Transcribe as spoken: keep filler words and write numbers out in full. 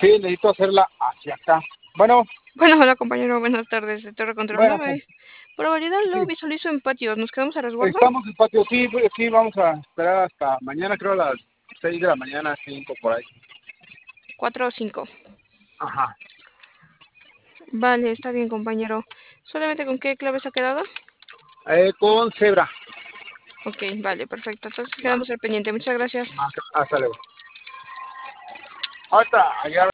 Sí, necesito hacerla hacia acá. Bueno, Bueno, hola compañero, buenas tardes. De Torre Control bueno, nueve. Por variedad lo sí, visualizo en patio. ¿Nos quedamos a resguardo? estamos en patio, sí, pues, sí, vamos a esperar hasta mañana, creo a las seis de la mañana, cinco por ahí. Cuatro o cinco. Ajá. Vale, está bien compañero. ¿Solamente con qué claves ha quedado? Eh, con cebra. Ok, vale, perfecto. Entonces Va, quedamos al pendiente. Muchas gracias. hasta hasta luego. Ahorita, allá